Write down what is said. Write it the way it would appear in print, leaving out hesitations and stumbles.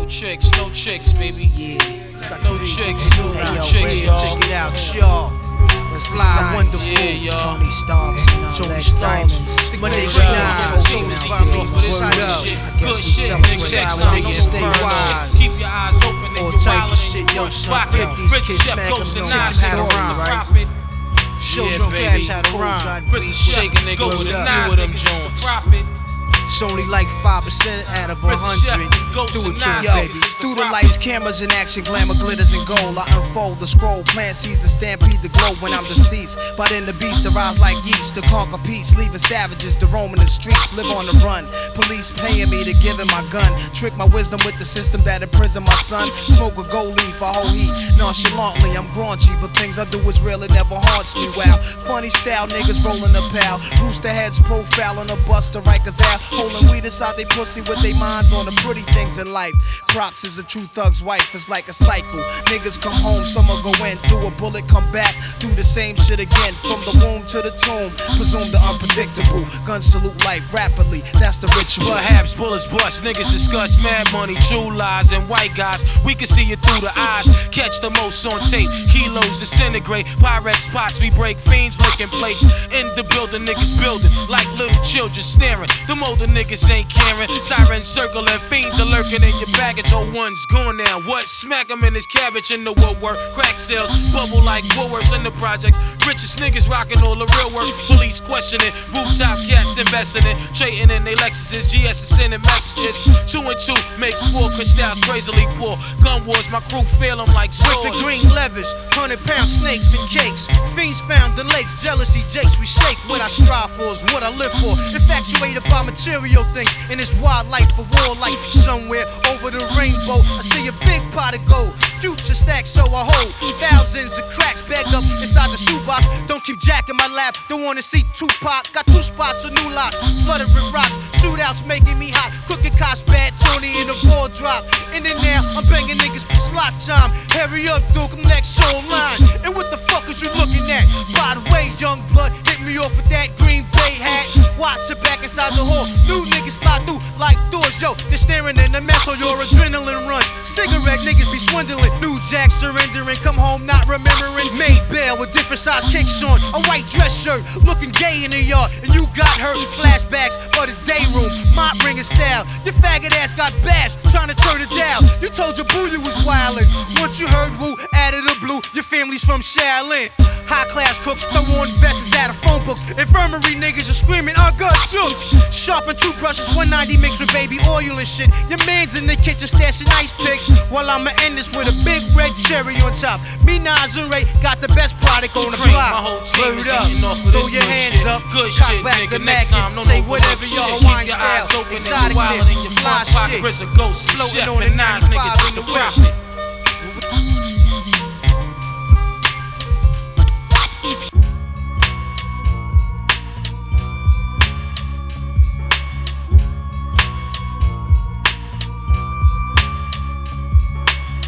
No tricks, baby. Yeah. No tricks, Hey, no yo, tricks, Red, y'all. check it out, y'all. Let's fly wonderful. Yeah, y'all. Tony Starks, Tony Starks. But They it's shine. real. Tony Starks. Good Good shit, nigga. Check some, no inferno. Keep your eyes open and All your type wallet of in shit, your yo, front son. pocket. These Rich kids Chef smack Ghost them, and don't nine teach 'em how to cents is rhyme, the right? profit. Show Yeah, some baby. cats how to rhyme. Prison shaking nigga Goes with a up. nine Few of them niggas is the Jones. profit. It's only like 5% out of Prison chef, 100. Ghost Do and it to nine us, Yo, baby. niggas is through the profit. lights, cameras in action, glamour glitters in gold. I unfold the scroll, plant seeds to stampede the globe when I'm deceased. But in the beast to rise like yeast, to conquer peace, leaving savages to roam in the streets, live on the run. Police paying me to give him my gun, trick my wisdom with the system that imprisoned my son. Smoke a gold leaf, a whole heat, nonchalantly I'm graunchy, but things I do is real, it never haunts me. Wow, funny style niggas rolling a pal, rooster heads profiling a bust to Rikers out, holding weed inside they pussy with they minds on the pretty things in life. Props is a true thug's wife, it's like a cycle. Niggas come home, summer go in, do a bullet, come back, do the same shit again. From the womb to the tomb, presume the unpredictable. Gun salute life rapidly, that's the ritual. Perhaps bullets bust, niggas discuss mad money, true lies, and white guys. We can see it through the eyes. Catch the most on tape, kilos disintegrate. Pyrex pots, we break fiends, licking plates. In the building, niggas building like little children staring. Them older niggas ain't caring. Sirens circling, fiends are lurking in your baggage. Oh, one's gone now. What? Smack him in his cabbage in the woodwork. Crack sales, bubble like Woolworths in the projects. Richest niggas rocking all the real work. Police questioning, rooftop cats investing in. Trading in they Lexuses, GS is sending messages. 2 and 2 makes 4, crystals crazily poor. Gun wars, my crew feel them like swords. With the green levers, 100-pound snakes and cakes. Fiends found in lakes, jealousy jakes. We shake what I strive for is what I live for. Infatuated by material things in this wild life for war life. Somewhere over the rainbow, I see a big pot of gold. Future stacks, so I hold thousands of cracks bagged up inside the shoebox. Don't keep Jack in my lap, don't wanna see Tupac. Got 2 spots, a new lock, flooded with rocks. Shootouts making me hot, cooking cops bad, Tony in the ball drop. In and now, I'm banging niggas for slot time. Hurry up, Duke, I'm next show line. And what the fuck is you looking at? By the way, young blood, hit me off with that Green Bay hat. Watch the back inside the hall, new niggas slide through like doors. Yo, they're staring in the mess on your adrenaline run. Cigarette niggas be swindling, new jacks surrendering, come home not remembering. Made bail with different size kicks on, a white dress shirt, looking gay in the yard, and you got hurt. Flashbacks for the day room, mop bringing style. Your faggot ass got bashed, trying to turn it down. You told your boo you was wildin'. Once you heard woo, out of the blue, your family's from Shaolin. High class cooks, throw on vests out of phone books. Infirmary niggas are screaming, I got jokes. Sharpen toothbrushes, 190 mixed with baby oil and shit. Your man's in the kitchen stashing ice picks. While I'ma end this with a big red cherry on top. Me, Nas, and Ray got the best product on the block. My whole team Word is up. eating off of Throw this your good hands shit. up. Good Cock shit, back nigga. the Next Mac time, no say no whatever shit. your Keep Hawaiian your eyes style. open and Exotic your wallet in your fly front pocket. shit. Chris a ghost, Floating chef on and the nines 95 niggas is in the the whip. profit.